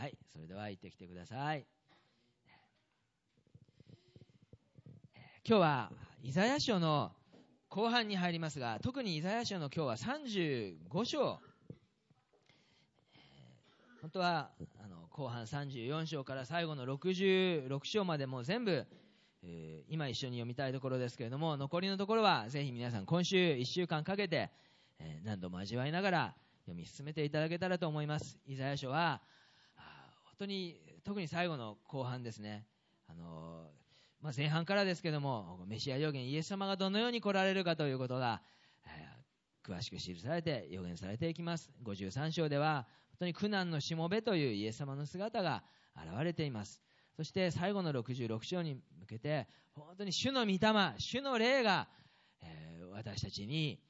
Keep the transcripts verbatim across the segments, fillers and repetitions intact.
、それでは行ってきてください。今日はイザヤ書の後半に入りますが、特にイザヤ書の今日はさんじゅうご章、本当はあの後半さんじゅうよん章から最後のろくじゅうろく章までもう全部、えー、今一緒に読みたいところですけれども、残りのところはぜひ皆さん今週いっしゅうかんかけて、えー、何度も味わいながら読み進めていただけたらと思います。イザヤ書は本当に特に最後の後半ですね、あのーまあ、前半からですけども、メシア預言イエス様がどのように来られるかということが、えー、詳しく記されて預言されていきます。ごじゅうさん章では本当に苦難のしもべというイエス様の姿が現れています。そして最後のろくじゅうろく章に向けて本当に主の御霊、主の霊が、えー、私たちに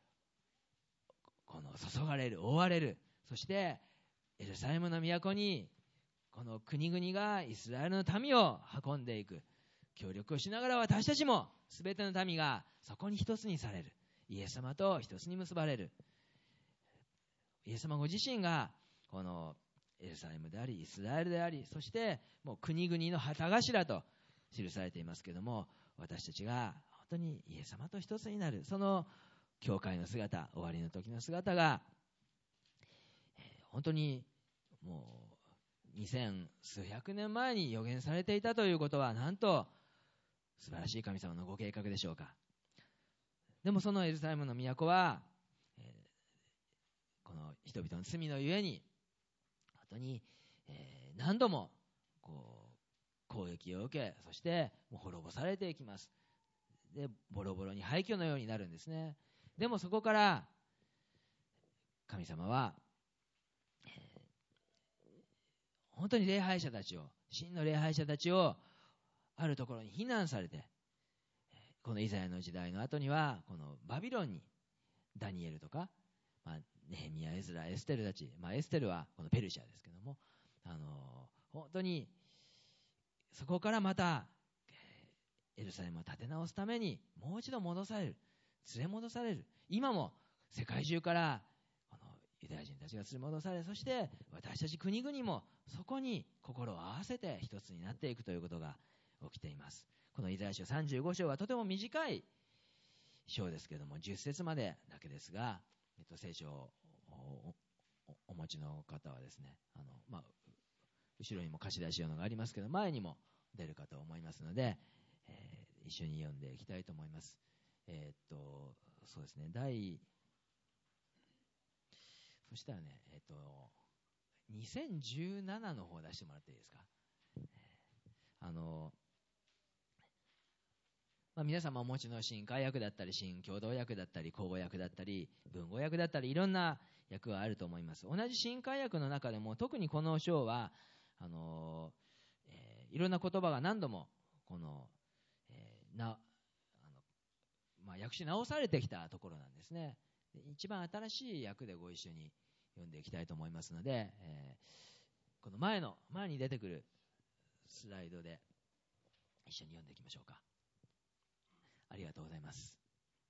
この注がれる、覆われる。そしてエルサレムの都にこの国々がイスラエルの民を運んでいく、協力をしながら私たちも全ての民がそこに一つにされる、イエス様と一つに結ばれる。イエス様ご自身がこのエルサレムでありイスラエルであり、そしてもう国々の旗頭と記されていますけれども、私たちが本当にイエス様と一つになる、その教会の姿、終わりの時の姿が本当にもう二千数百年前に予言されていたということは、なんと素晴らしい神様のご計画でしょうか。でもそのエルサレムの都は、えー、この人々の罪のゆえに本当に、えー、何度もこう攻撃を受け、そしてもう滅ぼされていきます。でボロボロに廃墟のようになるんですね。でもそこから神様は、えー、本当に礼拝者たちを、真の礼拝者たちをあるところに避難されて、このイザヤの時代の後にはこのバビロンにダニエルとか、まあ、ネヘミヤ、エズラ、エステルたち、まあ、エステルはこのペルシャですけども、あの本当にそこからまたエルサレムを立て直すためにもう一度戻される、連れ戻される。今も世界中からこのユダヤ人たちが連れ戻され、そして私たち国々もそこに心を合わせて一つになっていくということが起きています。このイザヤ書さんじゅうご章はとても短い章ですけれども、じゅっ節までだけですが、えっと、聖書を お, お, お持ちの方はですね、あの、まあ、後ろにも貸し出し用のがありますけど、前にも出るかと思いますので、えー、一緒に読んでいきたいと思います。えー、っとそうですね、第そしたらね、えー、っとにせんじゅうななの方出してもらっていいですか。あの、まあ、皆様お持ちの新海訳だったり新共同訳だったり口語訳だったり文語訳だったりいろんな訳があると思います。同じ新海訳の中でも特にこの章はあの、えー、いろんな言葉が何度もこの、えー、なあの、まあ、訳し直されてきたところなんですね。で一番新しい訳でご一緒に読んでいきたいと思いますので、えー、この前の前に出てくるスライドで一緒に読んでいきましょうか。ありがとうございます。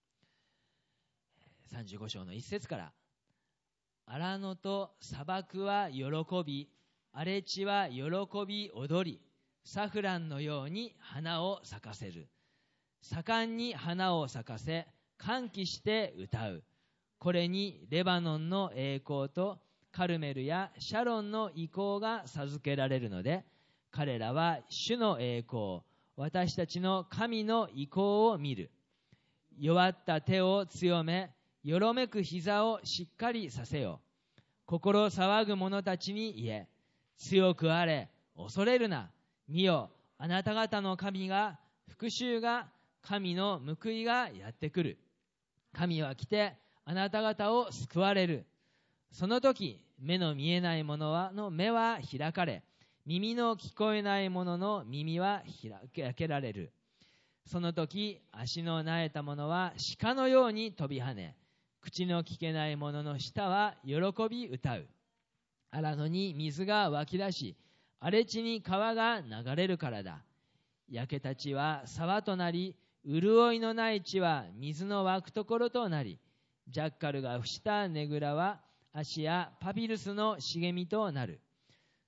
さんじゅうご章の一節から、荒野と砂漠は喜び、荒れ地は喜び踊り、サフランのように花を咲かせる。盛んに花を咲かせ、歓喜して歌う。これにレバノンの栄光とカルメルやシャロンの意向が授けられるので、彼らは主の栄光、私たちの神の意向を見る。弱った手を強め、よろめく膝をしっかりさせよ。心騒ぐ者たちに言え、強くあれ、恐れるな。見よ、あなた方の神が、復讐が、神の報いがやってくる。神は来て、あなた方を救われる。その時、目の見えない者はの目は開かれ、耳の聞こえない者の耳は開けられる。その時、足のなえた者は鹿のように飛び跳ね、口の聞けない者の舌は喜び歌う。荒野に水が湧き出し、荒れ地に川が流れるからだ。焼けた地は沢となり、潤いのない地は水の湧くところとなり、ジャッカルが伏したねぐらは足やパピルスの茂みとなる。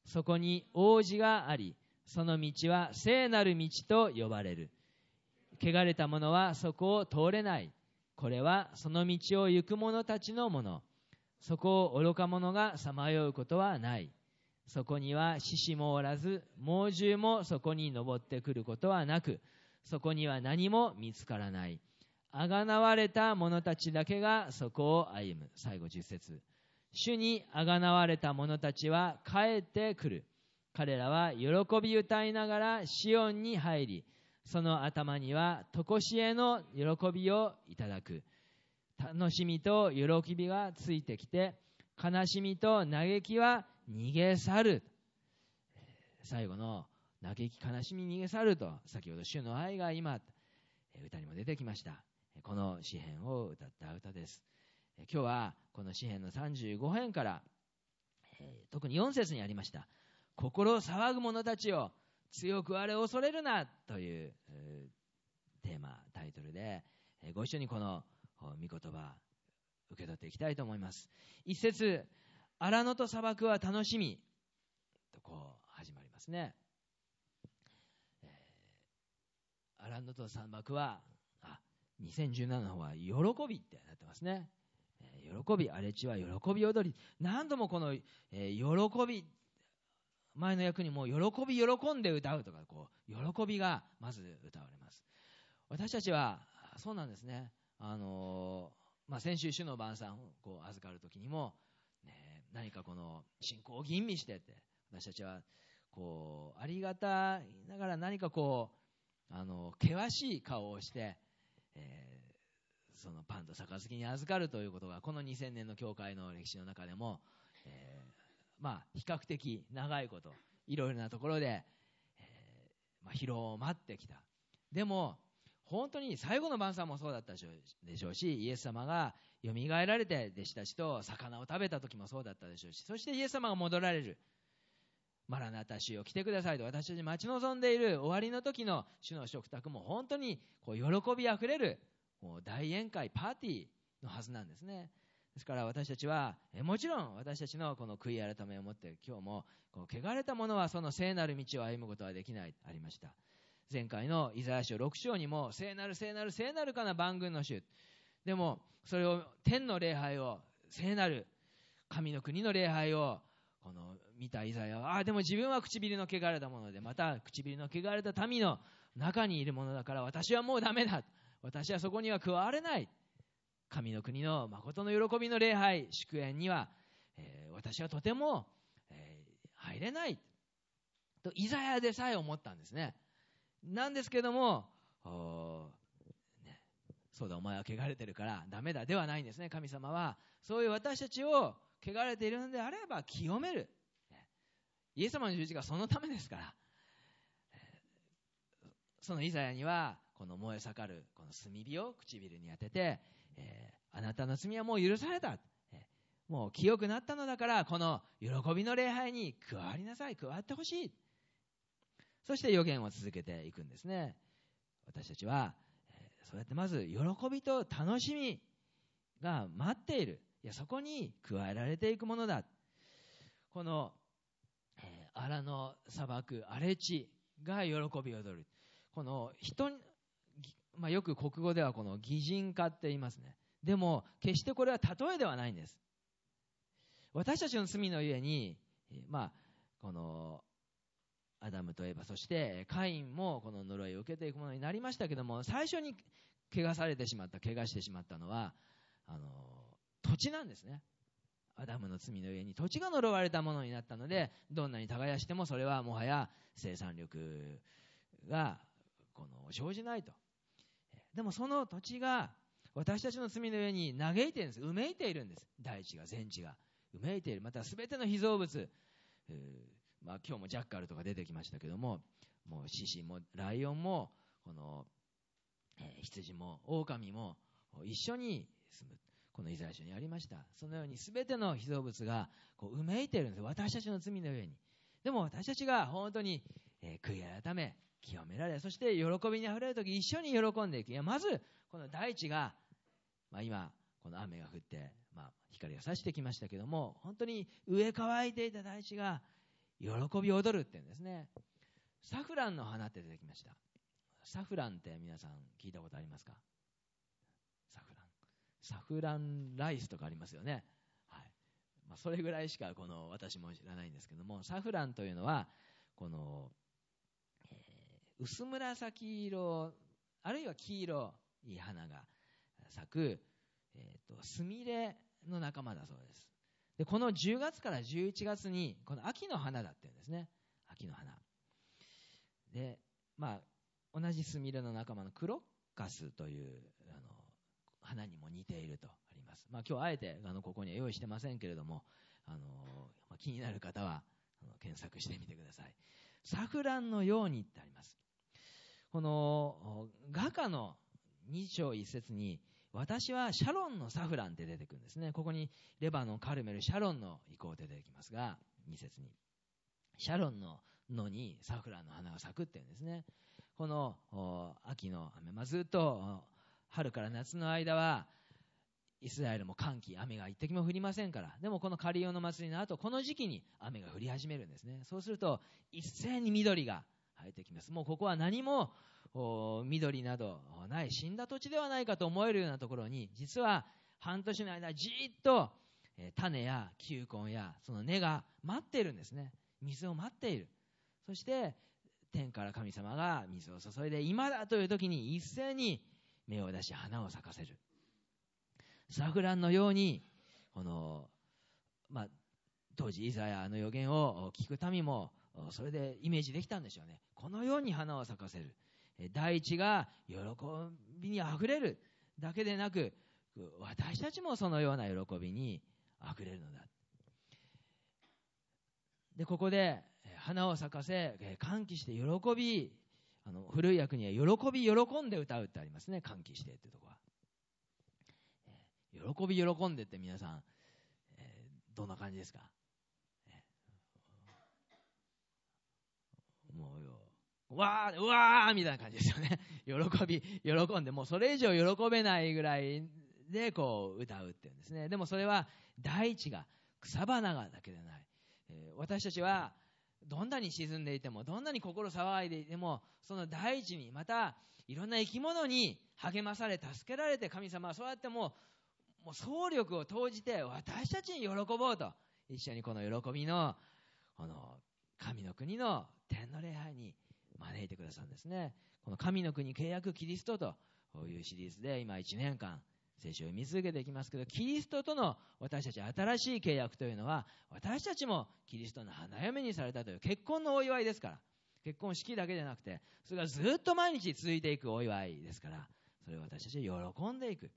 そこに王子があり、その道は聖なる道と呼ばれる。汚れた者はそこを通れない。これはその道を行く者たちのもの。そこを愚か者がさまようことはない。そこには獅子もおらず、猛獣もそこに登ってくることはなく、そこには何も見つからない。あがなわれた者たちだけがそこを歩む。最後じゅっ節。主にあがなわれた者たちは帰ってくる。彼らは喜び歌いながらシオンに入り、その頭には常しえの喜びをいただく。楽しみと喜びがついてきて、悲しみと嘆きは逃げ去る。最後の嘆き悲しみ逃げ去ると、先ほど主の愛が今歌にも出てきました。この詩編を歌った歌です。今日はこの詩編のさんじゅうご編から、特によん節にありました、心騒ぐ者たちを強くあれ恐れるなというテーマタイトルで、ご一緒にこの御言葉受け取っていきたいと思います。一節、荒野と砂漠は楽しみとこう始まりますね。荒野と砂漠はあにせんじゅうななの方は喜びってなってますね。喜び、荒れ地は喜び踊り。何度もこの、えー、喜び、前の役にも喜び喜んで歌うとか、こう喜びがまず歌われます。私たちはそうなんですね。あのーまあ、先週主の晩餐をこう預かるときにも、ね、何かこの信仰を吟味してって、私たちはこうありがたいながら何かこうあの険しい顔をして、えーそのパンと杯に預かるということがこのにせんねんの教会の歴史の中でも、えー、まあ比較的長いこといろいろなところで、えーまあ、疲労を待ってきた。でも本当に最後の晩餐もそうだったでしょうし、イエス様がよみがえられて弟子たちと魚を食べた時もそうだったでしょうし、そしてイエス様が戻られる、マラナタ主よ来てくださいと私たち待ち望んでいる終わりの時の主の食卓も本当にこう喜びあふれるもう大宴会パーティーのはずなんですね。ですから私たちはえもちろん私たちのこの悔い改めをもって今日もこの汚れた者はその聖なる道を歩むことはできないありました。前回のイザヤ書ろく章にも聖なる聖なる聖なるかな万軍の主、でもそれを天の礼拝を聖なる神の国の礼拝をこの見たイザヤは、ああでも自分は唇の汚れたもので、また唇の汚れた民の中にいるものだから私はもうダメだ、私はそこには加われない、神の国の誠の喜びの礼拝祝宴には、えー、私はとても、えー、入れないとイザヤでさえ思ったんですね。なんですけども、ね、そうだお前は汚れてるからダメだではないんですね。神様はそういう私たちを汚れているのであれば清める、イエス様の十字架はそのためですから、そのイザヤにはこの燃え盛るこの炭火を唇に当てて、えー、あなたの罪はもう許された、えー、もう清くなったのだからこの喜びの礼拝に加わりなさい、加わってほしい。そして予言を続けていくんですね。私たちは、えー、そうやってまず喜びと楽しみが待っている、いやそこに加えられていくものだ。この、えー、荒野砂漠荒れ地が喜びを踊る、この人、まあ、よく国語ではこの擬人化って言いますね。でも決してこれは例えではないんです。私たちの罪のゆえに、まあ、このアダムとエバ、そしてカインもこの呪いを受けていくものになりましたけども、最初に怪我されてしまった怪我してしまったのはあの土地なんですね。アダムの罪の上に土地が呪われたものになったので、どんなに耕してもそれはもはや生産力がこの生じないと。でもその土地が私たちの罪の上に嘆いているんです。うめいているんです。大地が全地がうめいている。また全ての被造物、まあ、今日もジャッカルとか出てきましたけども、もう獅子もライオンもこの、えー、羊も狼も一緒に住む、このイザヤ書にありました。そのように全ての被造物がこううめいているんです。私たちの罪の上に。でも私たちが本当に、えー、悔い改め清められ、そして喜びにあふれるとき一緒に喜んでいく。いやまずこの大地が、まあ、今この雨が降って、まあ、光が差してきましたけども、本当に植え乾いていた大地が喜び踊るっていうんですね。サフランの花って出てきました。サフランって皆さん聞いたことありますか？サフラン。サフランライスとかありますよね。はい。まあ、それぐらいしかこの私も知らないんですけども、サフランというのは、この、えー、薄紫色、あるいは黄色い花が咲く、えーと、スミレの仲間だそうです。で、このじゅうがつからじゅういちがつに、この秋の花だって言うんですね。秋の花。で、まあ、同じスミレの仲間のクロッカスというあの花にも似ているとあります。まあ、今日あえてあのここには用意してませんけれども、あのまあ、気になる方はあの検索してみてください。サフランのようにってあります。この画家のに章いっ節に、私はシャロンのサフランって出てくるんですね。ここにレバノン、カルメル、シャロンの意向って出てきますが、に節にシャロンののにサフランの花が咲くっていうんですね。この秋の雨、まあ、ずっと春から夏の間はイスラエルも乾季、雨が一滴も降りませんから。でもこのカリオの祭りの後、この時期に雨が降り始めるんですね。そうすると一斉に緑が生えてきます。もうここは何も緑などない死んだ土地ではないかと思えるようなところに、実は半年の間じーっと種や球根やその根が待っているんですね。水を待っている。そして天から神様が水を注いで、今だという時に一斉に芽を出し花を咲かせる。サフランのように、この、まあ、当時イザヤの預言を聞く民もそれでイメージできたんでしょうね。このように花を咲かせる。大地が喜びにあふれるだけでなく、私たちもそのような喜びにあふれるのだ。で、ここで花を咲かせ、歓喜して喜び、あの古い訳には喜び喜んで歌うってありますね。歓喜してっていうところは。喜び喜んでって皆さん、えー、どんな感じですか？もう、わー、うわーみたいな感じですよね。喜び、喜んで、もうそれ以上喜べないぐらいでこう歌うっていうんですね。でもそれは大地が、草花がだけでない。えー、私たちはどんなに沈んでいても、どんなに心騒いでいても、その大地に、またいろんな生き物に励まされ、助けられて、神様はそうやってもう、もう総力を投じて私たちに喜ぼうと、一緒にこの喜びのこの神の国の天の礼拝に招いてくださるんですね。この神の国契約キリストというシリーズで今いちねんかん聖書を見続けていきますけど、キリストとの私たち新しい契約というのは、私たちもキリストの花嫁にされたという結婚のお祝いですから、結婚式だけでなくて、それがずっと毎日続いていくお祝いですから、それを私たちは喜んでいく。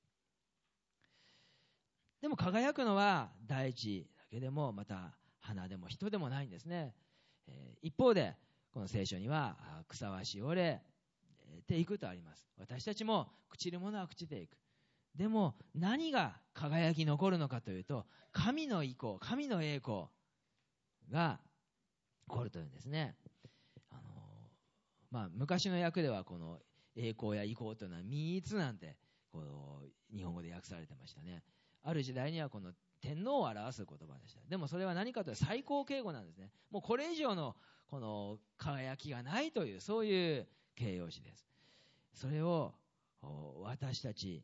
でも輝くのは大地だけでも、また花でも人でもないんですね。えー、一方でこの聖書には草はしおれていくとあります。私たちも朽ちるものは朽ちていく。でも何が輝き残るのかというと、神の意向、神の栄光が起こるというんですね。あのーまあ、昔の訳ではこの栄光や意向というのはみっつなんてこう日本語で訳されてましたね。ある時代にはこの天皇を表す言葉でした。でもそれは何かというと最高敬語なんですね。もうこれ以上のこの輝きがないという、そういう形容詞です。それを私たち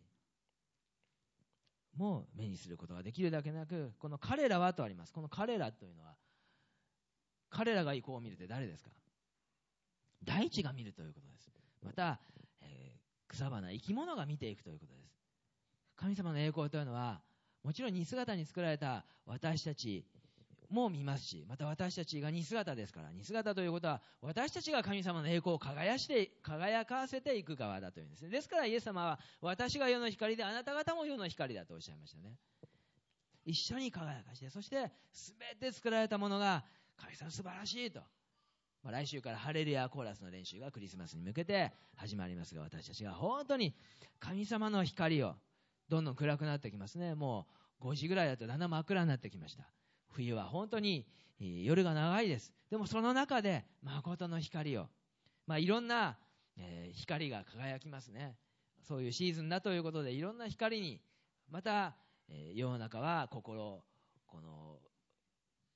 も目にすることができるだけなく、この彼らはとあります。この彼らというのは、彼らが意向を見るって誰ですか？大地が見るということです。また、えー、草花、生き物が見ていくということです。神様の栄光というのは、もちろん似姿に作られた私たちも見ますし、また私たちが似姿ですから、似姿ということは私たちが神様の栄光を輝して輝かせていく側だというんですね。ですからイエス様は、私が世の光であなた方も世の光だとおっしゃいましたね。一緒に輝かして、そして全て作られたものが神様素晴らしいと、まあ、来週からハレルヤコーラスの練習がクリスマスに向けて始まりますが、私たちが本当に神様の光を、どんどん暗くなってきますね。もうごじぐらいだとだんだん真っ暗になってきました。冬は本当に夜が長いです。でもその中で誠の光を、まあ、いろんな、えー、光が輝きますね。そういうシーズンだということで、いろんな光に、また、えー、世の中は心、この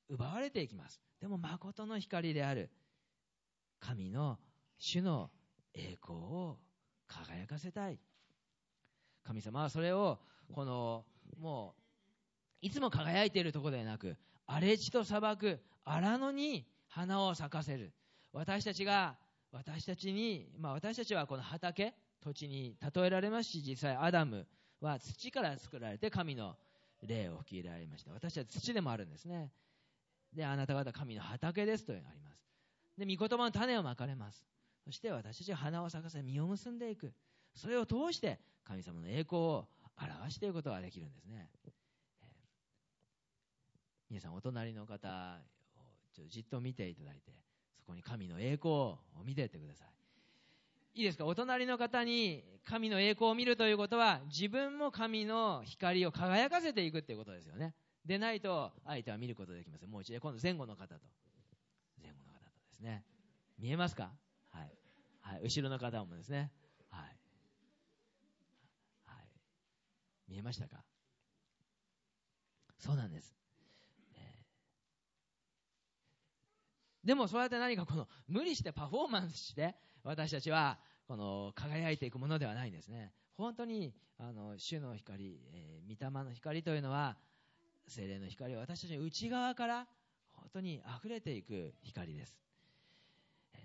奪われていきます。でも誠の光である神の主の栄光を輝かせたい。神様はそれをこのもういつも輝いているところではなく、荒れ地と砂漠、荒野に花を咲かせる。私たちが私たちに、まあ、私たちはこの畑、土地に例えられますし、実際アダムは土から作られて神の霊を吹き入れられました。私たちは土でもあるんですね。で、あなた方神の畑ですとあります。で、御言葉の種をまかれます。そして私たちは花を咲かせ、実を結んでいく。それを通して神様の栄光を表していくことができるんですね。えー、皆さんお隣の方をちょっとじっと見ていただいて、そこに神の栄光を見ていってください。いいですか？お隣の方に神の栄光を見るということは、自分も神の光を輝かせていくということですよね。でないと相手は見ることができません。もう一度今度前後の方と前後の方とですね、見えますか？はい、はい、後ろの方もですね、はい、はい、見えましたか？そうなんです。えー、でもそうやって何かこの無理してパフォーマンスして私たちはこの輝いていくものではないんですね。本当にあの主の光、えー、御霊の光というのは、聖霊の光は私たちの内側から本当に溢れていく光です。え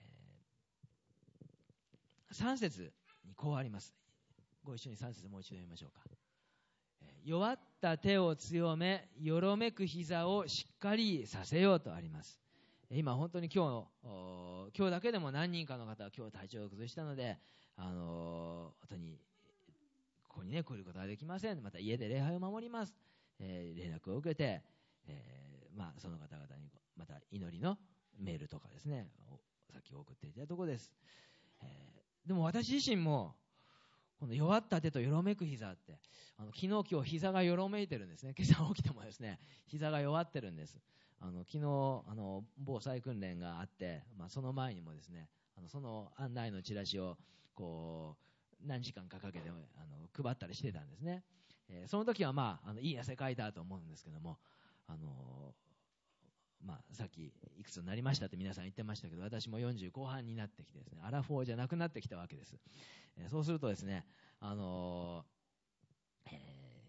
ー、さん節にこうあります。ご一緒にさん節もう一度読みましょうか。弱った手を強め、よろめく膝をしっかりさせようとあります。今本当に今日の今日だけでも何人かの方は今日体調を崩したので、あの本当にここにね来ることができません。また家で礼拝を守ります。えー、連絡を受けて、えーまあ、その方々にまた祈りのメールとかですね、さっき送っていたところです。えー、でも私自身もこの弱った手とよろめく膝って、あの昨日今日膝がよろめいてるんですね。今朝起きてもですね、膝が弱ってるんです。あの昨日あの防災訓練があって、まあ、その前にもですね、あのその案内のチラシをこう何時間かかけてあの配ったりしてたんですね。えー、その時は、まあ、あのいい汗かいたと思うんですけども、あのまあ、さっきいくつになりましたって皆さん言ってましたけど、私もよんじゅう後半になってきてですね、アラフォーじゃなくなってきたわけです。えー、そうするとですね、あのーえ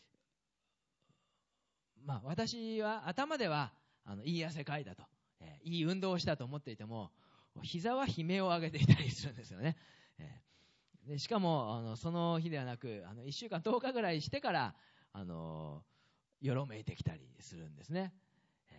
ーまあ、私は頭ではあのいい汗かいたと、えー、いい運動をしたと思っていても、膝は悲鳴を上げていたりするんですよね。えー、でしかもあのその日ではなく、あのいっしゅうかんとおかぐらいしてからあのよろめいてきたりするんですね。え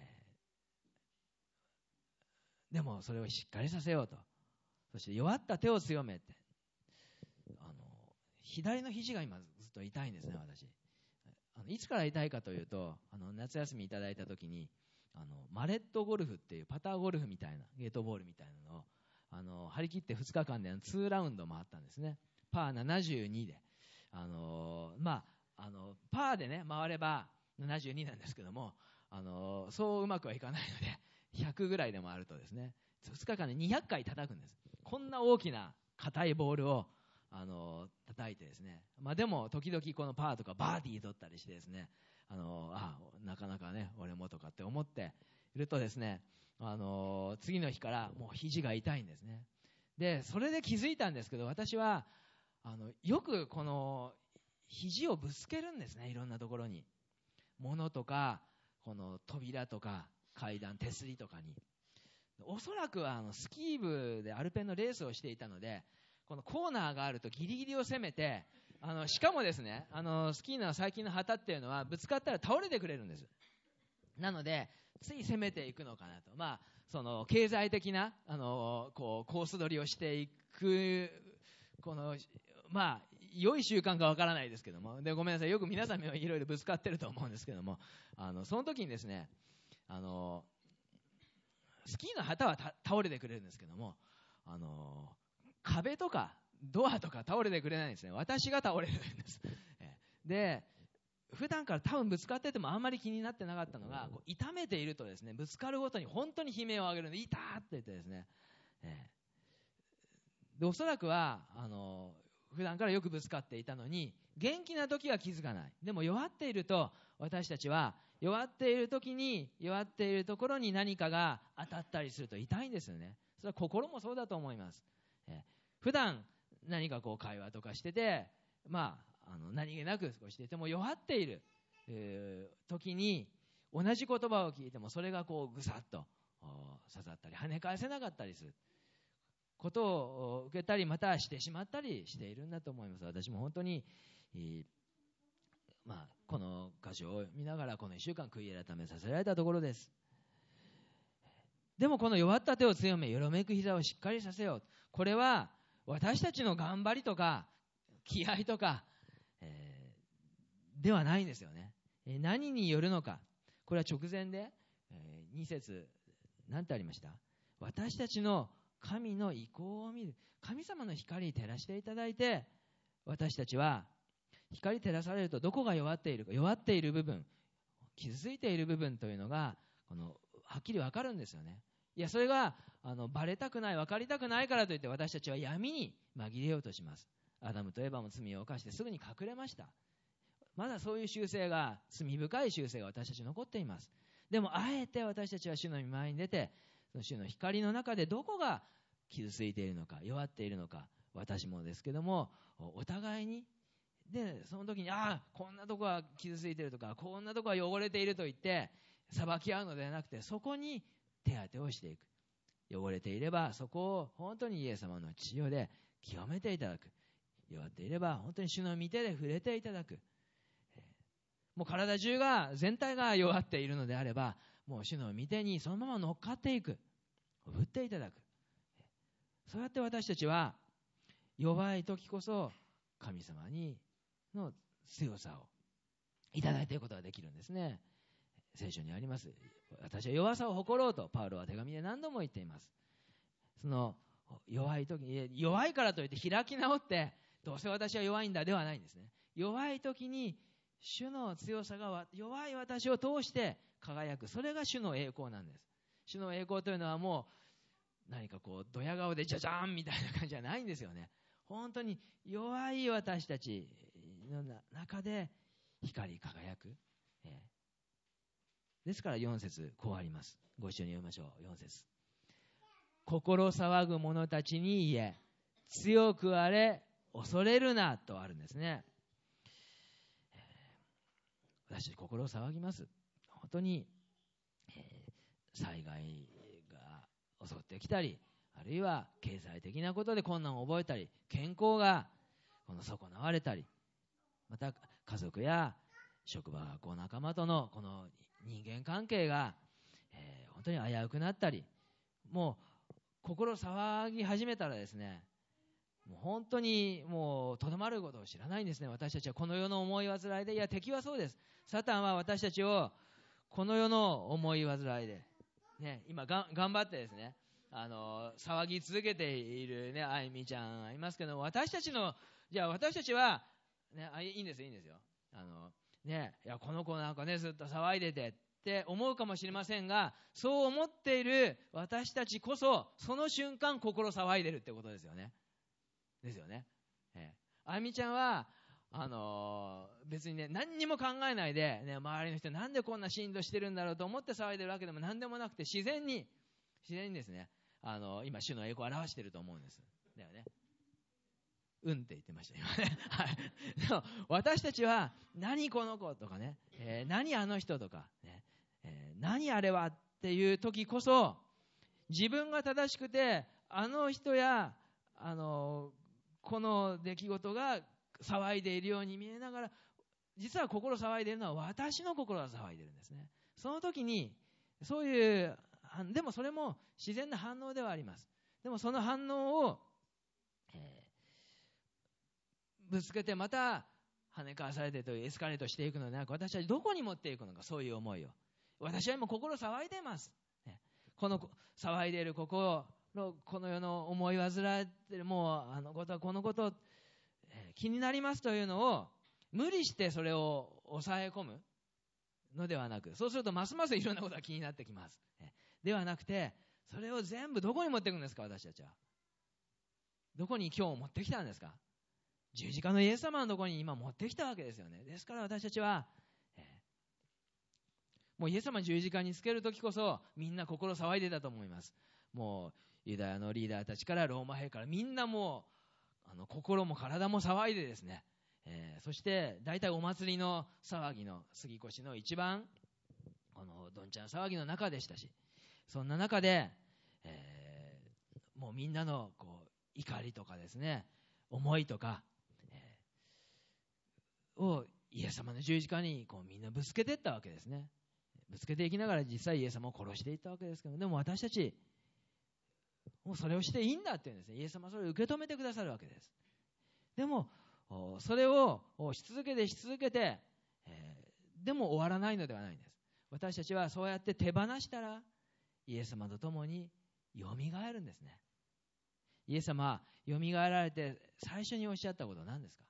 ー、でもそれをしっかりさせようと、そして弱った手を強めて、あの左の肘が今ずっと痛いんですね。私あのいつから痛いかというと、あの夏休みいただいた時にあのマレットゴルフっていうパターゴルフみたいなゲートボールみたいなのをあの張り切ってふつかかんでにラウンド回ったんですね。パーななじゅうにで、あのー、まああのパーでね回ればななじゅうになんですけども、あのー、そううまくはいかないのでひゃくぐらいで回るとですね、ふつかかんでにひゃっかい叩くんです。こんな大きな硬いボールをあの叩いてですね、まあ、でも時々このパーとかバーディー取ったりしてですね、あのあなかなかね俺もとかって思っているとですね、あの次の日からもう肘が痛いんですね。でそれで気づいたんですけど、私はあのよくこの肘をぶつけるんですね。いろんなところに、物とかこの扉とか階段手すりとかに。おそらくはあのスキー部でアルペンのレースをしていたので、このコーナーがあるとギリギリを攻めて、あのしかもですね、あのスキーの最近の旗っていうのはぶつかったら倒れてくれるんです。なのでつい攻めていくのかなと、まあ、その経済的なあのこうコース取りをしていく、このまあ良い習慣かわからないですけども、でごめんなさい、よく皆さんもいろいろぶつかってると思うんですけども、あのその時にですね、あのスキーの旗は倒れてくれるんですけども、あの壁とかドアとか倒れてくれないんですね。私が倒れるんです。で普段から多分ぶつかっててもあんまり気になってなかったのが、こう痛めているとですね、ぶつかるごとに本当に悲鳴を上げるので、痛ーって言ってですね、えー、でおそらくはあの普段からよくぶつかっていたのに元気な時は気づかない。でも弱っていると私たちは弱っている時に、弱っているところに何かが当たったりすると痛いんですよね。それは心もそうだと思います。え普段何かこう会話とかしてて、まあ、あの何気なく少ししてても弱っている、えー、時に同じ言葉を聞いてもそれがこうぐさっと刺さったり跳ね返せなかったりすることを受けたり、またしてしまったりしているんだと思います。私も本当に、えーまあ、この箇所を見ながらこのいっしゅうかん悔い改めさせられたところです。でもこの弱った手を強め、よろめく膝をしっかりさせよう。これは私たちの頑張りとか気合とか、えー、ではないんですよね。えー、何によるのか。これは直前で、えー、に節何てありました？私たちの神の意向を見る。神様の光に照らしていただいて、私たちは光照らされるとどこが弱っているか、弱っている部分、傷ついている部分というのがこのはっきり分かるんですよね。いや、それがあのバレたくない、分かりたくないからといって私たちは闇に紛れようとします。アダムとエバも罪を犯してすぐに隠れました。まだそういう習性が、罪深い習性が私たちに残っています。でもあえて私たちは主の御前に出て、その主の光の中でどこが傷ついているのか、弱っているのか、私もですけどもお互いに、でその時に、ああこんなとこは傷ついているとか、こんなとこは汚れていると言って裁き合うのではなくて、そこに手当てをしていく。汚れていればそこを本当にイエス様の血潮で清めていただく。弱っていれば本当に主の御手で触れていただく。もう体中が、全体が弱っているのであれば、もう主の御手にそのまま乗っかっていく、振っていただく。そうやって私たちは弱い時こそ神様にの強さをいただいていることができるんですね。聖書にあります。私は弱さを誇ろうとパウロは手紙で何度も言っています。その弱い時に、弱いからといって開き直ってどうせ私は弱いんだではないんですね。弱い時に主の強さが弱い私を通して輝く。それが主の栄光なんです。主の栄光というのはもう何かこうドヤ顔でジャジャーンみたいな感じじゃないんですよね。本当に弱い私たちの中で光り輝く。ですからよん節こうあります。ご一緒に読みましょう。よん節。心騒ぐ者たちに言え、強くあれ、恐れるなとあるんですね。私心騒ぎます。本当に、えー、災害が襲ってきたり、あるいは経済的なことで困難を覚えたり、健康がこの損なわれたり、また家族や職場、学校仲間とのこの人間関係が、えー、本当に危うくなったり、もう心騒ぎ始めたらですね、もう本当にもうとどまることを知らないんですね。私たちはこの世の思い煩いで、いや敵はそうです。サタンは私たちをこの世の思い煩いで、ね、今が頑張ってですね、あの騒ぎ続けているね、あいみちゃんいますけど、私たちの、じゃあ私たちは、ね、あいいんですいいんですよ。あのね、いやこの子なんかねずっと騒いでてって思うかもしれませんが、そう思っている私たちこそその瞬間心騒いでるってことですよね。ですよね。えー、あいみちゃんはあのー、別にね何にも考えないで、ね、周りの人なんでこんな振動してるんだろうと思って騒いでるわけでも何でもなくて、自然に自然にですね、あのー、今主の栄光を表していると思うんです。だよね。うんって言ってました今ね。はい。でも私たちは何この子とかね、えー、何あの人とか、ねえー、何あれはっていう時こそ、自分が正しくてあの人やあのこの出来事が騒いでいるように見えながら、実は心騒いでいるのは私の心が騒いでいるんですね。その時にそういう、でもそれも自然な反応ではあります。でもその反応を、えーぶつけてまた跳ね返されてというエスカレートしていくのではなく、私はどこに持っていくのか、そういう思いを。私は今心騒いでいます、ね、この騒いでいる心のこの世の思い煩ってる、もうあのことはこのこと、えー、気になりますというのを無理してそれを抑え込むのではなく、そうするとますますいろんなことが気になってきます、ね、ではなくて、それを全部どこに持っていくんですか。私たちはどこに今日持ってきたんですか。十字架のイエス様のところに今持ってきたわけですよね。ですから私たちは、えもうイエス様十字架につけるときこそみんな心騒いでたと思います。もうユダヤのリーダーたちからローマ兵からみんなもうあの心も体も騒いでですね、えー、そして大体お祭りの騒ぎの杉越の一番このどんちゃん騒ぎの中でしたし、そんな中で、えー、もうみんなのこう怒りとかですね、思いとか、えー、をイエス様の十字架にこうみんなぶつけていったわけですね。ぶつけていきながら実際イエス様を殺していったわけですけど、でも私たちもうそれをしていいんだって言うんですね。イエス様はそれを受け止めてくださるわけです。でもそれをし続けてし続けて、えー、でも終わらないのではないんです。私たちはそうやって手放したらイエス様と共によみがえるんですね。イエス様はよみがえられて最初におっしゃったことは何ですか？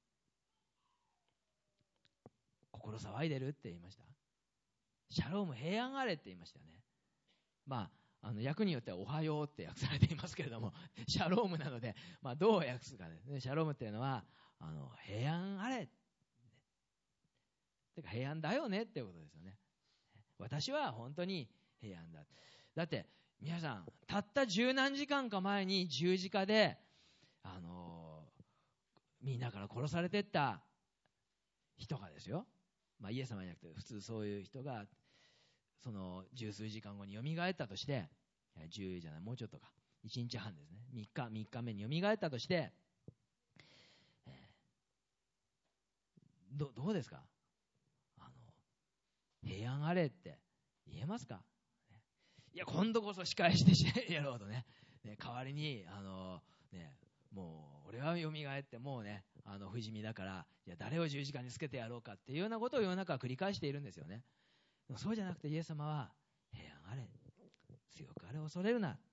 心騒いでるって言いました。シャローム、平安あれって言いましたよね。まあ、あの訳によってはおはようって訳されていますけれども、シャロームなので、まあ、どう訳すかですね。シャロームっていうのはあの平安あれてか平安だよねっていうことですよね。私は本当に平安だ。だって皆さん、たった十何時間か前に十字架で、あのー、みんなから殺されていった人がですよ、まあ、イエス様じゃなくて普通そういう人がその十数時間後によみがえったとして、十じゃないもうちょっとか一日半ですね、三日三日目によみがえったとして、えー、ど, どうですか？あの平安あれって言えますか？いや今度こそ仕返してやろうと ね, ね代わりにあの、ね、もう俺はよみがえってもうねあの不死身だからいや誰を十字架につけてやろうかっていうようなことを世の中は繰り返しているんですよね。でもそうじゃなくてイエス様は平安あれ、強くあれ、恐れるな。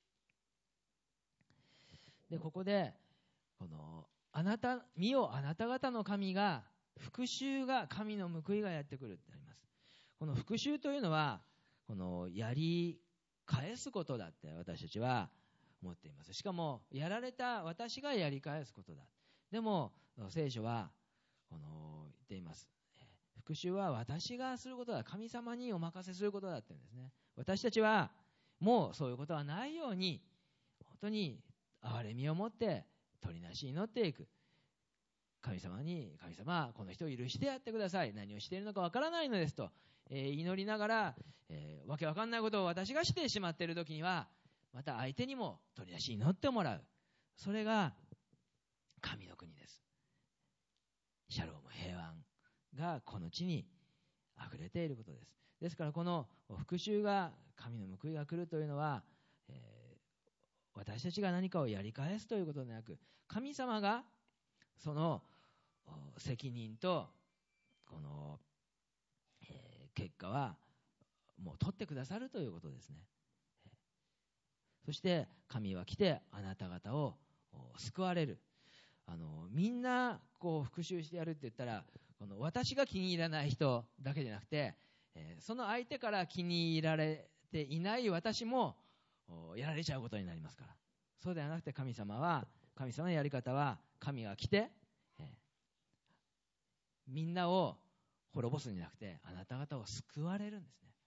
でここでこのあなた見よあなた方の神が復讐が神の報いがやってくるってあります。この復讐というのはこのやり返すことだって私たちは思っています。しかもやられた私がやり返すことだ。でも聖書はこの言っています。復讐は私がすることだ、神様にお任せすることだって言うんですね。私たちはもうそういうことはないように本当に憐れみを持って取りなし祈っていく。神様に神様この人を許してやってください、何をしているのかわからないのですと、えー、祈りながら、えー、わけわかんないことを私がしてしまっているときにはまた相手にも取りなし祈ってもらう。それが神の国です。シャローム、平安がこの地に溢れていることです。ですからこの復讐が神の報いが来るというのは、えー、私たちが何かをやり返すということではなく、神様がその責任とこの、えー、結果はもう取ってくださるということですね。そして神は来てあなた方を救われる。あのみんなこう復讐してやるって言ったらこの私が気に入らない人だけじゃなくて、えー、その相手から気に入られていない私もやられちゃうことになりますから、そうではなくて神様は神様のやり方は神が来て、えー、みんなを滅ぼすんじゃなくてあなた方を救われるんですね。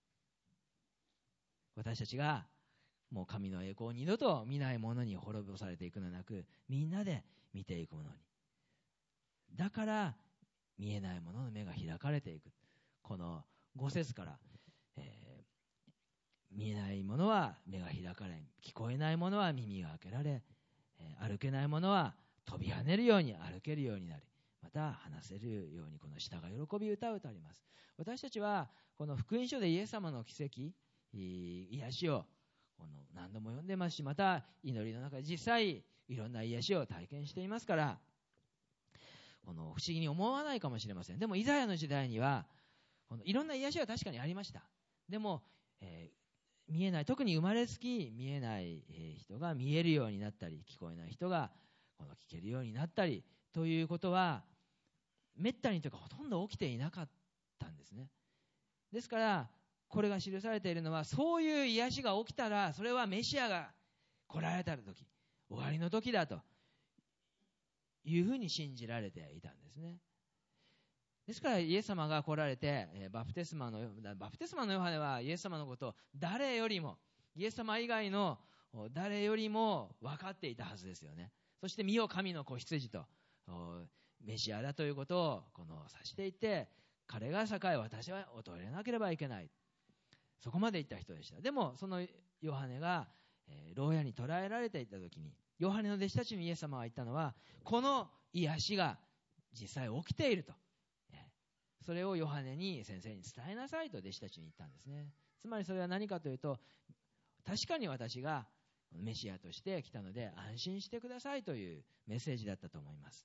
私たちがもう神の栄光を二度と見ないものに滅ぼされていくのではなく、みんなで見ていくものに。だから見えないものの目が開かれていく。この五節から、えー、見えないものは目が開かれ、聞こえないものは耳が開けられ、えー、歩けないものは飛び跳ねるように歩けるようになり、また話せるようにこの舌が喜び歌うとあります。私たちはこの福音書でイエス様の奇跡、癒しをこの何度も読んでますし、また祈りの中で実際いろんな癒しを体験していますから、この不思議に思わないかもしれません。でもイザヤの時代にはこのいろんな癒しは確かにありました。でも、えー、見えない、特に生まれつき見えない人が見えるようになったり、聞こえない人がこの聞けるようになったりということはめったにというかほとんど起きていなかったんですね。ですからこれが記されているのは、そういう癒しが起きたらそれはメシアが来られた時、終わりの時だというふうに信じられていたんですね。 ですからイエス様が来られて、えーバプテスマのバプテスマのヨハネはイエス様のことを誰よりも、イエス様以外の誰よりも分かっていたはずですよね。そして見よ神の子羊とメシアだということをこの指していて、彼が栄え私は衰えなければいけない、そこまで言った人でした。でもそのヨハネが、えー、牢屋に捕らえられていた時に、ヨハネの弟子たちにイエス様は言ったのは、この癒しが実際起きていると、えー、それをヨハネに先生に伝えなさいと弟子たちに言ったんですね。つまりそれは何かというと、確かに私がメシアとして来たので安心してくださいというメッセージだったと思います。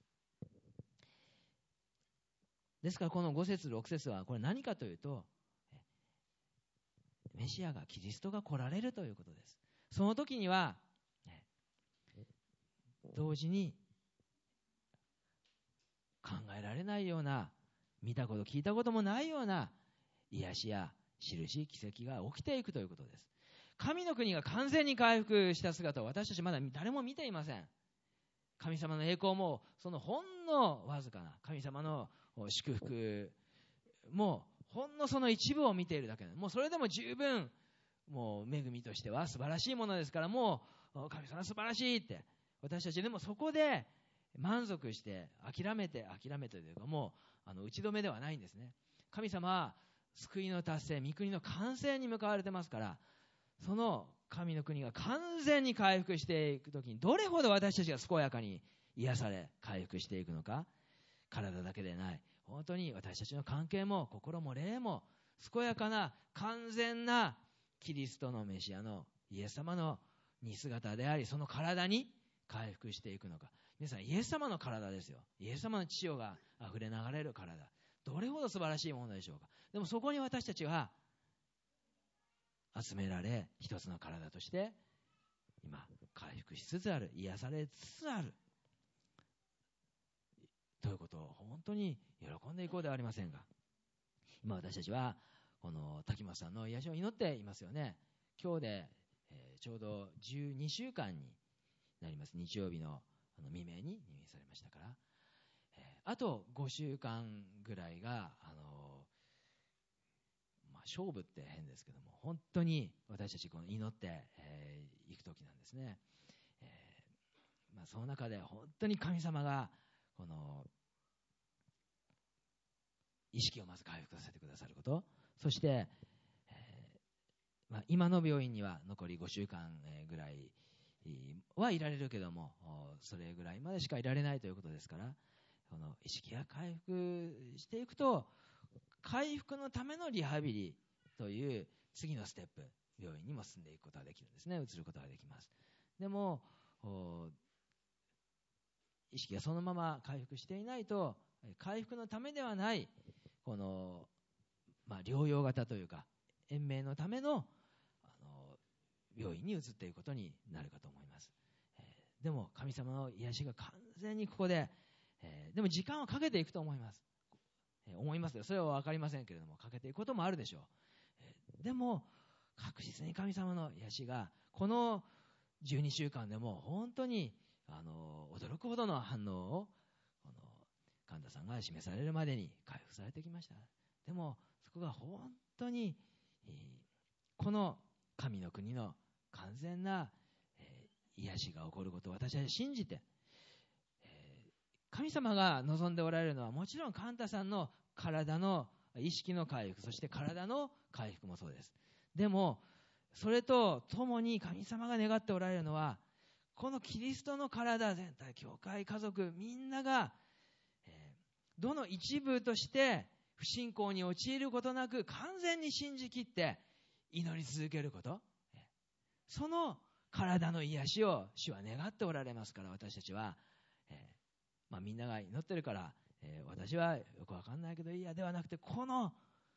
ですからこのご節ろく節はこれ何かというと、メシアが、キリストが来られるということです。その時には同時に考えられないような、見たこと聞いたこともないような癒しや印、奇跡が起きていくということです。神の国が完全に回復した姿を私たちまだ誰も見ていません。神様の栄光もそのほんのわずかな神様の祝福もほんのその一部を見ているだけで、もうそれでも十分もう恵みとしては素晴らしいものですから、もう神様素晴らしいって私たちでもそこで満足して諦めて諦めてというか、もうあの打ち止めではないんですね。神様は救いの達成、御国の完成に向かわれてますから、その神の国が完全に回復していくときにどれほど私たちが健やかに癒され回復していくのか、体だけでない、本当に私たちの関係も心も霊も健やかな完全なキリストのメシアのイエス様の似姿であり、その体に回復していくのか。皆さん、イエス様の体ですよ。イエス様の血潮があふれ流れる体、どれほど素晴らしいものでしょうか。でもそこに私たちは集められ、一つの体として今回復しつつある、癒されつつあるということを本当に喜んでいこうではありませんか。今私たちはこの滝本さんの癒しを祈っていますよね。今日で、えー、ちょうどじゅうにしゅうかんになります。日曜日の、あの未明に入院されましたから、えー、あとごしゅうかんぐらいがあの勝負って変ですけども、本当に私たちこの祈ってい、えー、く時なんですね。えーまあ、その中で本当に神様がこの意識をまず回復させてくださること、そして、えーまあ、今の病院には残りごしゅうかんぐらいはいられるけども、それぐらいまでしかいられないということですから、この意識が回復していくと、回復のためのリハビリという次のステップ、病院にも進んでいくことができるんですね。移ることができます。でも意識がそのまま回復していないと、回復のためではないこの、まあ、療養型というか延命のための、あの病院に移っていくことになるかと思います。えー、でも神様の癒しが完全にここで、えー、でも時間をかけていくと思います。思いますよ。それは分かりませんけれども、かけていくこともあるでしょう。えでも確実に神様の癒しがこのじゅうにしゅうかんでも本当にあの驚くほどの反応をこの神田さんが示されるまでに回復されてきました。でもそこが本当に、えー、この神の国の完全な、えー、癒しが起こることを私は信じて、神様が望んでおられるのはもちろんカンタさんの体の意識の回復、そして体の回復もそうです。でもそれとともに神様が願っておられるのは、このキリストの体全体、教会、家族みんなが、えー、どの一部として不信仰に陥ることなく完全に信じきって祈り続けること、その体の癒しを主は願っておられますから、私たちは、えーまあ、みんなが祈ってるから、えー、私はよくわかんないけどいいやではなくて、この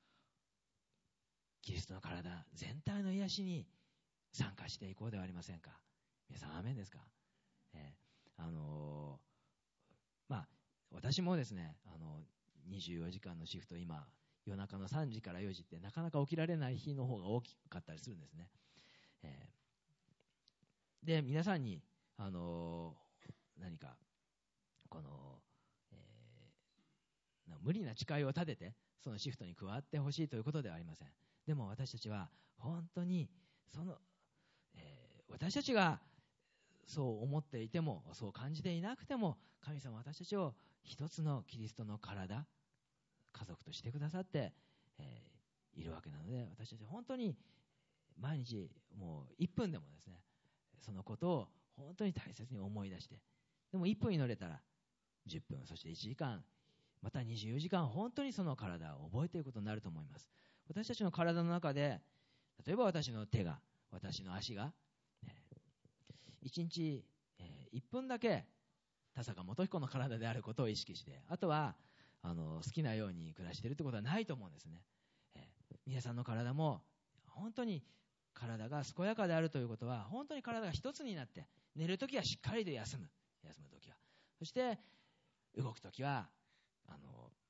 キリストの体全体の癒しに参加していこうではありませんか。皆さんアーメンですか。えー、あのー、まあ私もですね、あのにじゅうよじかんのシフト、今夜中のさんじからよじってなかなか起きられない日の方が大きかったりするんですね。えー、で皆さんに、あのー、何かこの、えー、 無理な誓いを立ててそのシフトに加わってほしいということではありません。でも私たちは本当にその、えー、私たちがそう思っていてもそう感じていなくても神様は私たちを一つのキリストの体、家族としてくださって、えー、いるわけなので、私たちは本当に毎日もういっぷんでもですね、そのことを本当に大切に思い出して、でもいっぷん祈れたらじゅっぷん、そしていちじかん、またにじゅうよじかん本当にその体を覚えていることになると思います。私たちの体の中で、例えば私の手が、私の足が、ね、いちにち、えー、いっぷんだけ田坂元彦の体であることを意識して、あとはあの好きなように暮らしているということはないと思うんですね。えー、皆さんの体も本当に体が健やかであるということは、本当に体が一つになって、寝るときはしっかりと休む、休むときは、そして動くときはあの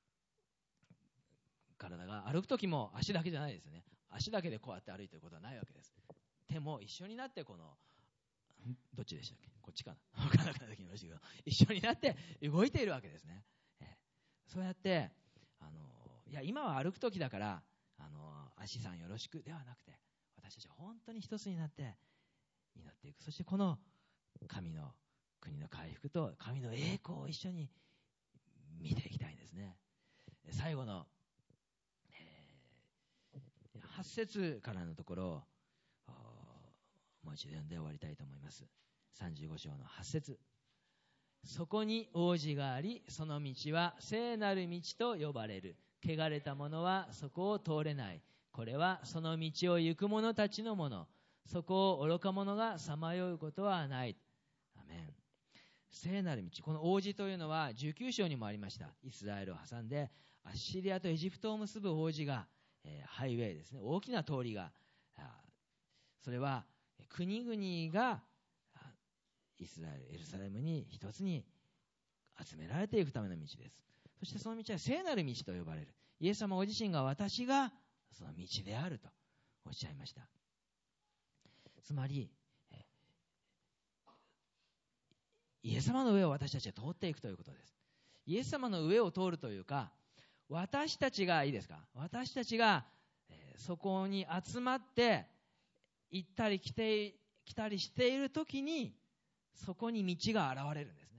体が歩くときも足だけじゃないですよね。足だけでこうやって歩いていることはないわけです。手も一緒になって、このどっちでしたっけ、こっちかな、分からなくなった時によろしいけど、一緒になって動いているわけですね。えー、そうやってあのいや今は歩くときだからあの足さんよろしくではなくて、私たちは本当に一つになって祈っていく。そしてこの神の国の回復と神の栄光を一緒に見ていきたいんですね。最後の、えー、はち節からのところをもう一度読んで終わりたいと思います。さんじゅうご章のはち節。そこに王子があり、その道は聖なる道と呼ばれる。汚れた者はそこを通れない。これはその道を行く者たちのもの。そこを愚か者がさまようことはない。アメン。聖なる道。この王子というのはじゅうきゅう章にもありました。イスラエルを挟んでアッシリアとエジプトを結ぶ王子が、えー、ハイウェイですね。大きな通りが、それは国々がイスラエル、エルサレムに一つに集められていくための道です。そしてその道は聖なる道と呼ばれる。イエス様ご自身が私がその道であるとおっしゃいました。つまりイエス様の上を私たちは通っていくということです。イエス様の上を通るというか、私たちがいいですか、私たちがそこに集まって行ったり来て来たりしているときに、そこに道が現れるんですね。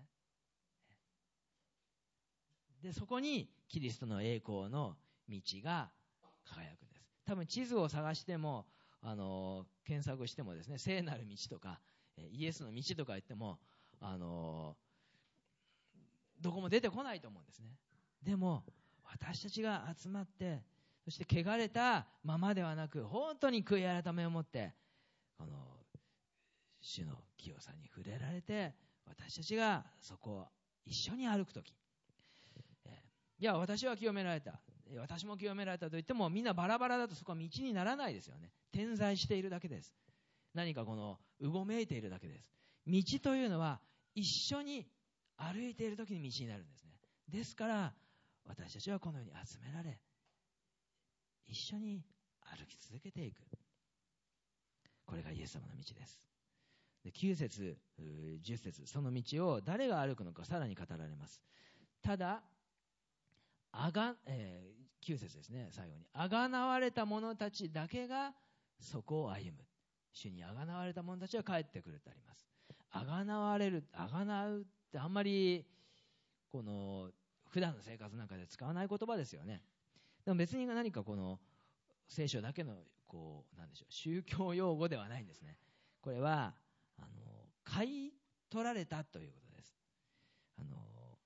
で、そこにキリストの栄光の道が輝くんです。多分地図を探しても、あの検索してもですね、聖なる道とかイエスの道とか言っても、あのどこも出てこないと思うんですね。でも私たちが集まって、そして汚れたままではなく、本当に悔い改めを持ってこの主の清さに触れられて、私たちがそこを一緒に歩くとき、いや私は清められた、私も清められたと言っても、みんなバラバラだとそこは道にならないですよね。点在しているだけです。何かこのうごめいているだけです。道というのは一緒に歩いているときに道になるんですね。ですから私たちはこのように集められ、一緒に歩き続けていく。これがイエス様の道です。できゅう節、じゅっ節、その道を誰が歩くのかさらに語られます。ただあが、えー、きゅう節ですね、最後に。あがなわれた者たちだけがそこを歩む。主にあがなわれた者たちは帰ってくるとあります。あがなわれる、あがなうってあんまりこの普段の生活なんかで使わない言葉ですよね。でも別に何かこの聖書だけのこうなんでしょう、宗教用語ではないんですね。これはあの買い取られたということです。あの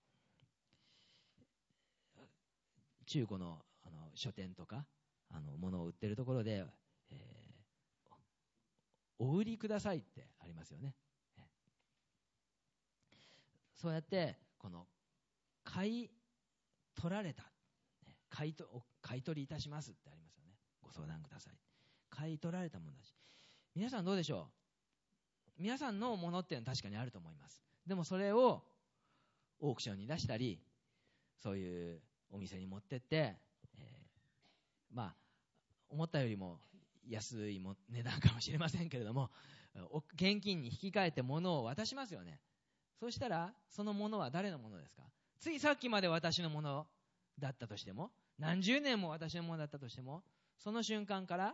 中古 の, あの書店とかあの物を売ってるところで、えー、お売りくださいってありますよね。そうやってこの買い取られた、買いと買い取りいたしますってありますよね。ご相談ください。買い取られたものだし、皆さんどうでしょう。皆さんのものっていうのは確かにあると思います。でもそれをオークションに出したり、そういうお店に持ってって、えー、まあ思ったよりも安いも値段かもしれませんけれども、現金に引き換えて物を渡しますよね。そうしたらその物は誰のものですか。ついさっきまで私のものだったとしても、何十年も私のものだったとしても、その瞬間から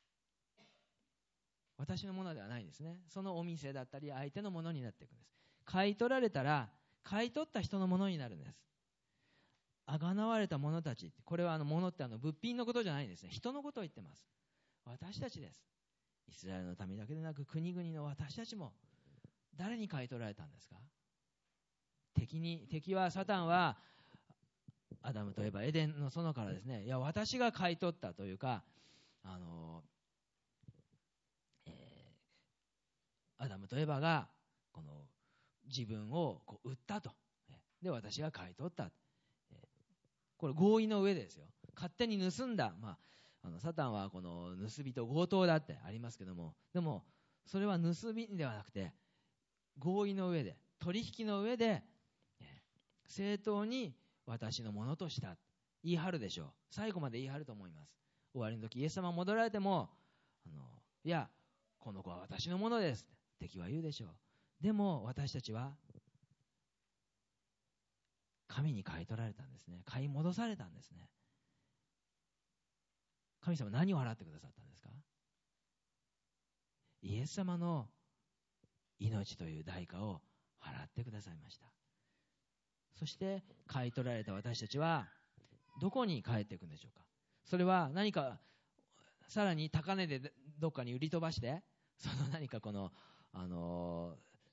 私のものではないですね。そのお店だったり相手のものになっていくんです。買い取られたら買い取った人のものになるんです。あがなわれた者たち、これはあの物ってあの物品のことじゃないんですね。人のことを言ってます。私たちです。イスラエルの民だけでなく国々の私たちも誰に買い取られたんですか？敵に、敵はサタンはアダムとエバ、エデンの園からですね、いや私が買い取ったというか、あの、えー、アダムとエバがこの自分をこう売ったと、で私が買い取った、これ合意の上ですよ。勝手に盗んだ、まあ、あのサタンはこの盗人強盗だってありますけども、でもそれは盗みではなくて合意の上で、取引の上で正当に私のものとした言い張るでしょう。最後まで言い張ると思います。終わりの時イエス様戻られても、あのいやこの子は私のものです敵は言うでしょう。でも私たちは神に買い取られたんですね。買い戻されたんですね。神様何を払ってくださったんですか？イエス様の命という代価を払ってくださいました。そして買い取られた私たちはどこに帰っていくんでしょうか？それは何かさらに高値でどっかに売り飛ばして、その何かこのあの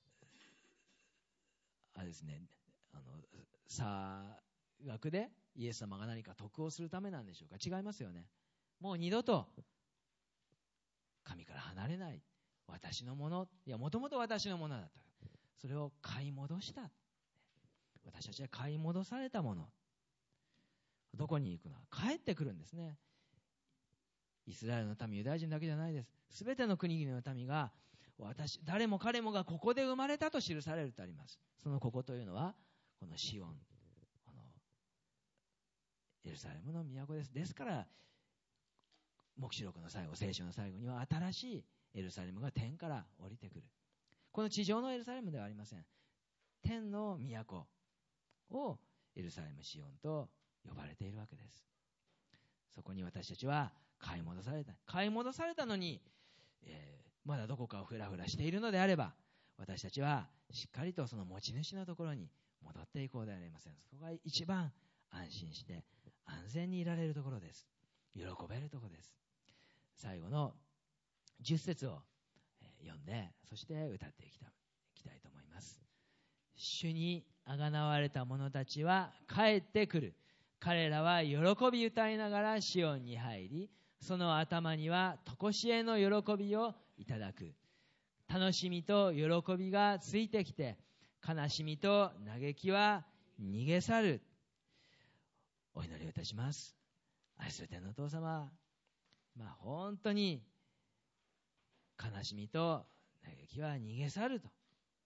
あれですね、あの差額でイエス様が何か得をするためなんでしょうか？違いますよね。もう二度と神から離れない、私のもの、いやもともと私のものだった、それを買い戻した。私たちは買い戻されたもの。どこに行くの？帰ってくるんですね。イスラエルの民、ユダヤ人だけじゃないです。すべての国々の民が、私誰も彼もがここで生まれたと記されるとあります。そのここというのはこのシオン、このエルサレムの都です。ですから黙示録の最後、聖書の最後には新しいエルサレムが天から降りてくる。この地上のエルサレムではありません。天の都をエルサレムシオンと呼ばれているわけです。そこに私たちは買い戻された。買い戻されたのに、えー、まだどこかをふらふらしているのであれば、私たちはしっかりとその持ち主のところに戻っていこうではありません。そこが一番安心して安全にいられるところです。喜べるところです。最後のじゅっ節を読んで、そして歌っていきたいと思います。主にあがなわれた者たちは帰ってくる。彼らは喜び歌いながらシオンに入り、その頭には常しえの喜びをいただく。楽しみと喜びがついてきて、悲しみと嘆きは逃げ去る。お祈りをいたします。愛する天のお父様、まあ本当に悲しみと嘆きは逃げ去ると。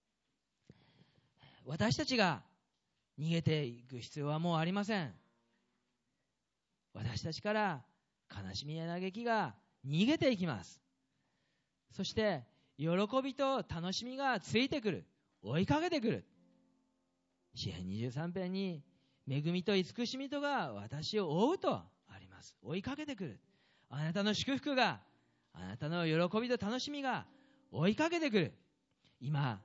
私たちが逃げていく必要はもうありません。私たちから悲しみや嘆きが逃げていきます。そして喜びと楽しみがついてくる、追いかけてくる。詩編にじゅうさん編に恵みと慈しみとが私を追うとあります。追いかけてくる。あなたの祝福が、あなたの喜びと楽しみが追いかけてくる。今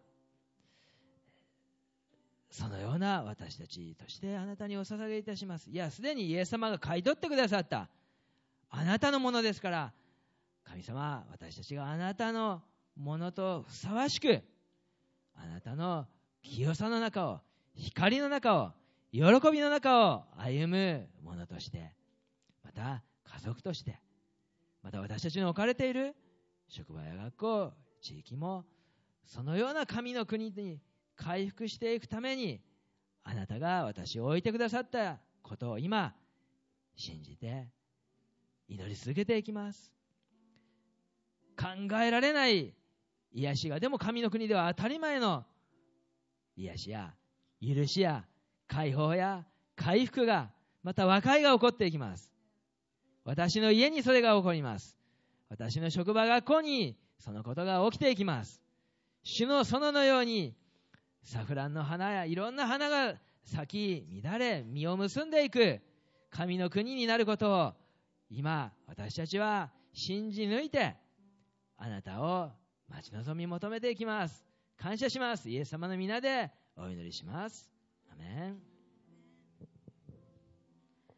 そのような私たちとしてあなたにお捧げいたします。いや、すでにイエス様が買い取ってくださったあなたのものですから、神様、私たちがあなたのものとふさわしく、あなたの清さの中を、光の中を、喜びの中を歩むものとして、また家族として、また私たちの置かれている職場や学校、地域もそのような神の国に回復していくために、あなたが私を置いてくださったことを今信じて祈り続けていきます。考えられない癒しが、でも神の国では当たり前の癒しや許しや解放や回復が、また和解が起こっていきます。私の家にそれが起こります。私の職場学校にそのことが起きていきます。主の園のようにサフランの花やいろんな花が咲き乱れ実を結んでいく、 神の国になることを今私たちは信じ抜いてあなたを待ち望み求めていきます。感謝します。イエス様の皆でお祈りします。アメン。